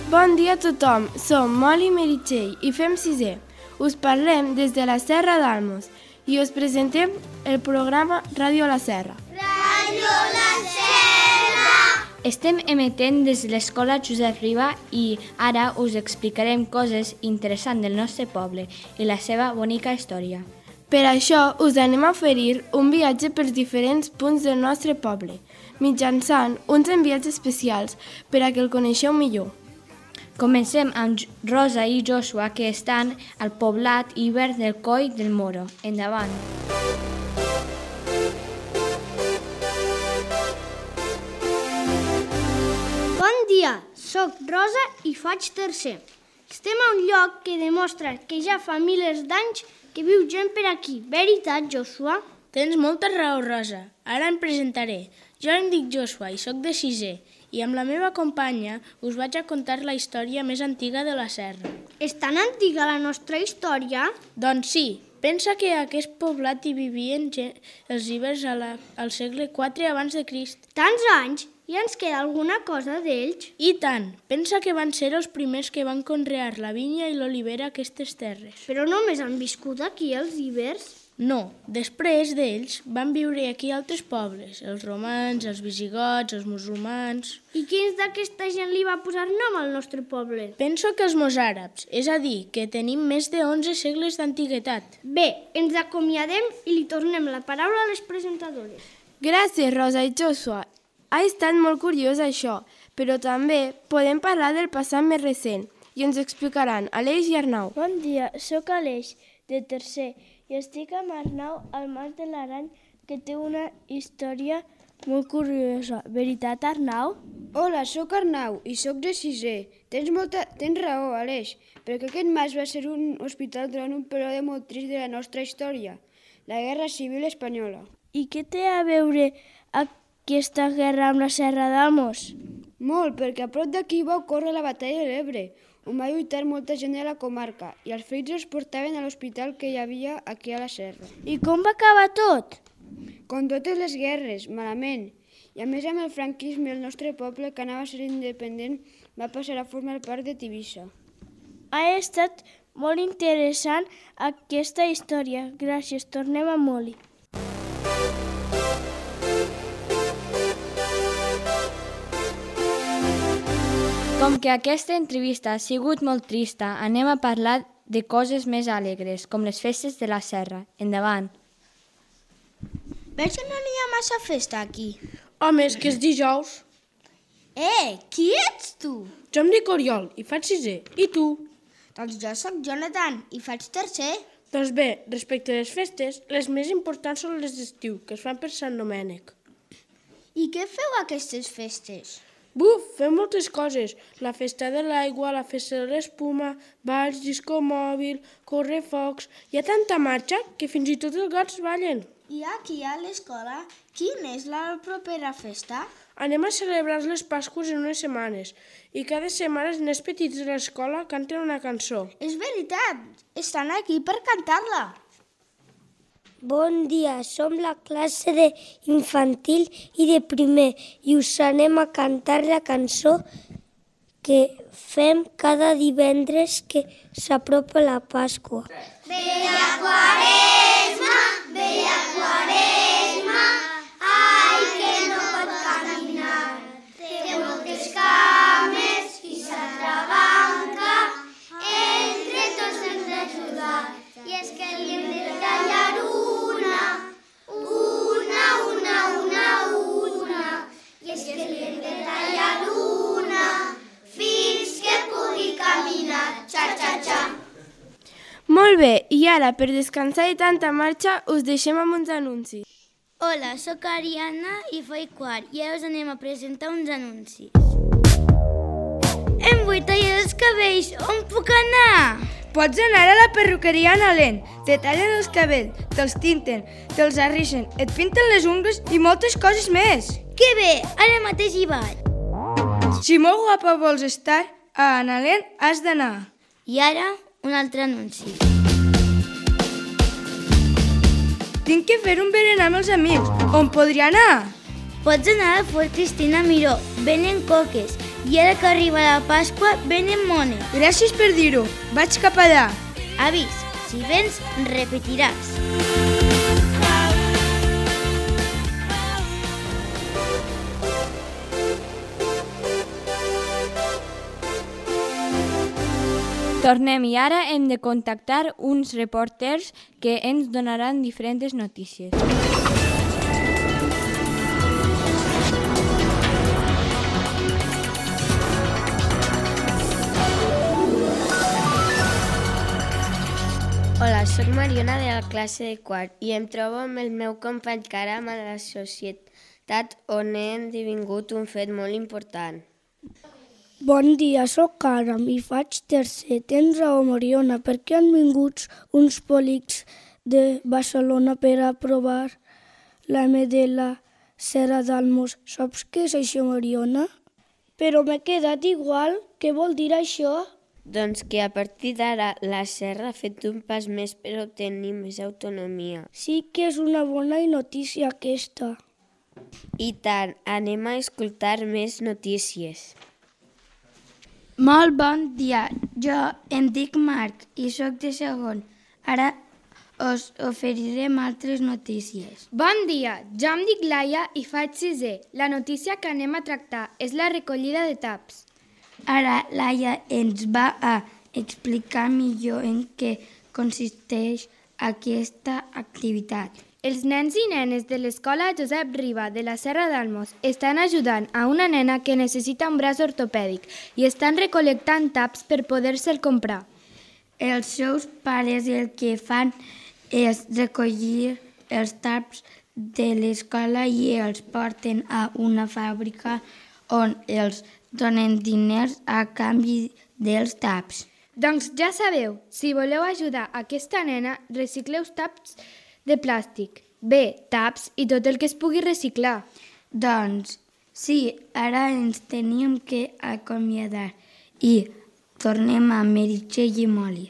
Bon dia a tothom, som Molly i Meritxell i fem sisè. Us parlem des de la Serra d'Almos i us presentem el programa Ràdio La Serra. Ràdio La Serra! Estem emetent des de l'Escola Josep Riba i ara us explicarem coses interessants del nostre poble i la seva bonica història. Per això us anem a oferir un viatge pels diferents punts del nostre poble, mitjançant uns enviats especials per a que el coneixeu millor. Comencem amb Rosa i Joshua, que estan al poblat Iber del Coll del Moro. Endavant. Bon dia, soc Rosa i faig tercer. Estem a un lloc que demostra que ja fa milers d'anys que viu gent per aquí. Veritat, Joshua? Tens molta raó, Rosa. Ara em presentaré. Jo em dic Joshua i sóc de sisè. I amb la meva companya us vaig a contar la història més antiga de la serra. És tan antiga la nostra història? Doncs sí, pensa que a aquest poblat hi vivien els ibers al segle IV abans de Crist. Tants anys? I ens queda alguna cosa d'ells? I tant! Pensa que van ser els primers que van conrear la vinya i l'olivera a aquestes terres. Però només han viscut aquí els ibers? No, després d'ells van viure aquí altres pobles, els romans, els visigots, els musulmans... I quins d'aquesta gent li va posar nom al nostre poble? Penso que els mozàrabs, és a dir, que tenim més de 11 segles d'antiguitat. Bé, ens acomiadem i li tornem la paraula a les presentadores. Gràcies, Rosa i Joshua. Ha estat molt curiós això, però també podem parlar del passat més recent i ens explicaran Aleix i Arnau. Bon dia, sóc Aleix, de tercer, i estic amb Arnau al Mas de l'Arany, que té una història molt curiosa. Veritat, Arnau? Hola, sóc Arnau i sóc de sisè. Tens raó, Aleix, perquè aquest mas va ser un hospital durant un període molt trist de la nostra història, la Guerra Civil Espanyola. I què té a veure aquesta guerra amb la Serra d'Almos? Molt, perquè a prop d'aquí va ocórrer la batalla de l'Ebre, on va lluitar molta gent de la comarca i els ferits els portaven a l'hospital que hi havia aquí a la serra. I com va acabar tot? Com totes les guerres, malament. I a més amb el franquisme el nostre poble, que anava a ser independent, va passar a formar part de Tivissa. Ha estat molt interessant aquesta història. Gràcies, tornem a Molly. Com que aquesta entrevista ha sigut molt trista, anem a parlar de coses més alegres, com les festes de la serra. Endavant. Veig que no n'hi ha massa festa aquí. Home, és que és dijous. Qui ets tu? Jo em dic Oriol i faig sisè. I tu? Doncs jo sóc Jonathan i faig tercer. Doncs bé, respecte a les festes, les més importants són les d'estiu, que es fan per Sant Domènec. I què feu a aquestes festes? Buf, fem moltes coses. La festa de l'aigua, la festa de l'espuma, balls, disco mòbil, correfocs... Hi ha tanta marxa que fins i tot els gats ballen. I aquí a l'escola, quina és la propera festa? Anem a celebrar les Pasqües en unes setmanes i cada setmana els nens petits de l'escola canten una cançó. És veritat, estan aquí per cantar-la. Bon dia, som la classe d'infantil i de primer i us anem a cantar la cançó que fem cada divendres que s'apropa la Pasqua. Bella Quaresma, ai que no pot caminar, té moltes cames i s'atrabanca, entre tots hem d'ajudar, i és que li hem de tallar i és que li hem de tallar una fins que pugui caminar, xa-xa-xa. Molt bé, i ara, per descansar de tanta marxa, us deixem amb uns anuncis. Hola, sóc Ariana i faig quart i ara us anem a presentar uns anuncis. Em vull tallar els cabells, on puc anar? Pots anar a la perruqueria Nalent. Te tallen els cabells, te'ls tinten, te'ls arrissen, et pinten les ungles i moltes coses més. Que bé, ara mateix hi vaig. Si molt guapa vols estar, a Nalent has d'anar. I ara, un altre anunci. Tinc que fer un berenar amb els amics. On podria anar? Pots anar al Fort Cristina Miró, venen coques, I ara que arriba la Pasqua, venen mones. Gràcies per dir-ho. Vaig cap allà. Avís, si vens, repetiràs. Tornem i ara hem de contactar uns reporters que ens donaran diferents notícies. Hola, soc Mariona de la classe de quart i em trobo amb el meu company Caram a la societat on hem esdevingut un fet molt important. Bon dia, sóc Caram i faig tercer. Tens raó, Mariona, perquè han vingut uns polítics de Barcelona per a provar l'AM de la Serra d'Almos. Saps què és això, Mariona? Però m'he quedat igual. Què vol dir això? Doncs que a partir d'ara la serra ha fet un pas més per obtenir més autonomia. Sí que és una bona notícia aquesta. I tant, anem a escoltar més notícies. Molt bon dia, jo em dic Marc i sóc de segon. Ara us oferirem altres notícies. Bon dia, jo em dic Laia i faig sisè. La notícia que anem a tractar és la recollida de taps. Ara Laia ens va a explicar millor en què consisteix aquesta activitat. Els nens i nenes de l'escola Josep Riba de la Serra d'Almos estan ajudant a una nena que necessita un braç ortopèdic i estan recol·lectant taps per poder-se'l comprar. Els seus pares el que fan és recollir els taps de l'escola i els porten a una fàbrica on els donen diners a canvi dels taps. Doncs ja sabeu, si voleu ajudar aquesta nena, recicleu taps de plàstic, taps i tot el que es pugui reciclar. Doncs sí, ara ens teníem que acomiadar i tornem a Meritxell i Moli.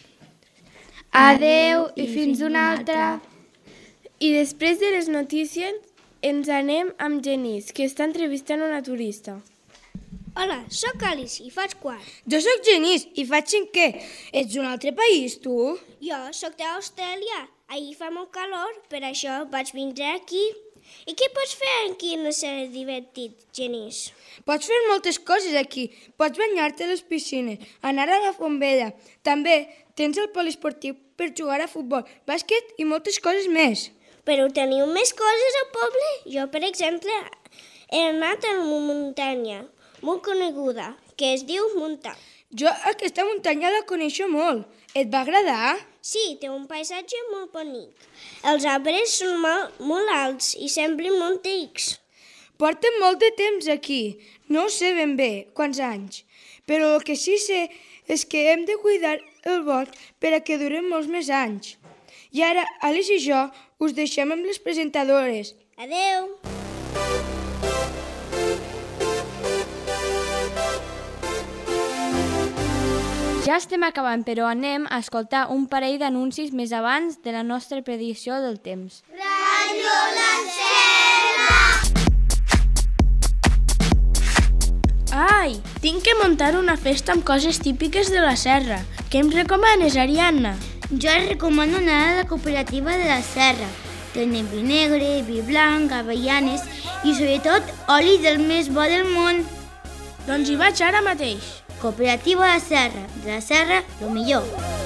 Adeu i fins una altra. I després de les notícies ens anem amb Genís, que està entrevistant una turista. Hola, sóc Alice i faig quart. Jo sóc Genís i faig cinquè. Ets d'un altre país, tu? Jo sóc d'Austràlia. Ahir fa molt calor, per això vaig vindre aquí. I què pots fer aquí no ser divertit, Genís? Pots fer moltes coses aquí. Pots banyar-te a les piscines, anar a la font vella. També tens el poliesportiu per jugar a futbol, bàsquet i moltes coses més. Però teniu més coses al poble? Jo, per exemple, he anat a una muntanya molt coneguda, que es diu Montà. Jo aquesta muntanya la coneixo molt. Et va agradar? Sí, té un paisatge molt bonic. Els arbres són molt alts i semblen molt antics. Porten molt de temps aquí. No ho sé ben bé quants anys. Però el que sí sé és que hem de cuidar el bosc per a que duren molts més anys. I ara, Alice i jo us deixem amb les presentadores. Adeu! Ja estem acabant, però anem a escoltar un parell d'anuncis més abans de la nostra predicció del temps. Ràdio La Serra! Ai, tinc que muntar una festa amb coses típiques de la serra. Què em recomanes, Ariadna? Jo et recomano anar a la cooperativa de la Serra. Tenen vi negre, vi blanc, avellanes i sobretot oli del més bo del món. Doncs hi vaig ara mateix. Cooperativa de la Serra, lo millor.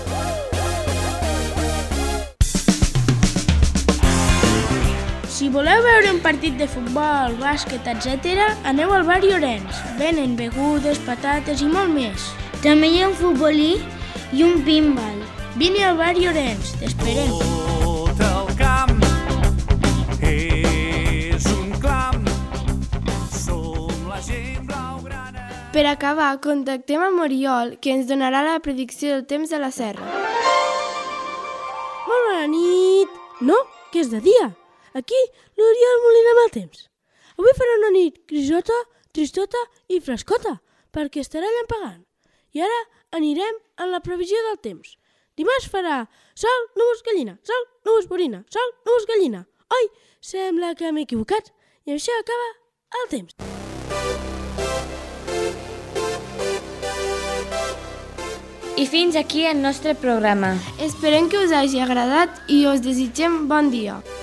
Si voleu veure un partit de futbol, bàsquet, etc., aneu al bar Llorenç. Venen begudes, patates i molt més. També hi ha un futbolí i un pinball. Vine al bar Llorenç, t'esperem. Tot el camp és un clam, som la gent blaugrana. Per acabar, contactem amb Oriol, que ens donarà la predicció del temps de la serra. Molt bona nit! No, que és de dia. Aquí l'Oriol Molina amb el temps. Avui farà una nit grisota, tristota i frescota, perquè estarà llampegant. I ara anirem a la previsió del temps. Dimarts farà sol, núvols, gallina, sol, núvols, borina, sol, núvols, gallina. Oi, sembla que m'he equivocat. I això acaba el temps. I fins aquí el nostre programa. Esperem que us hagi agradat i us desitgem bon dia.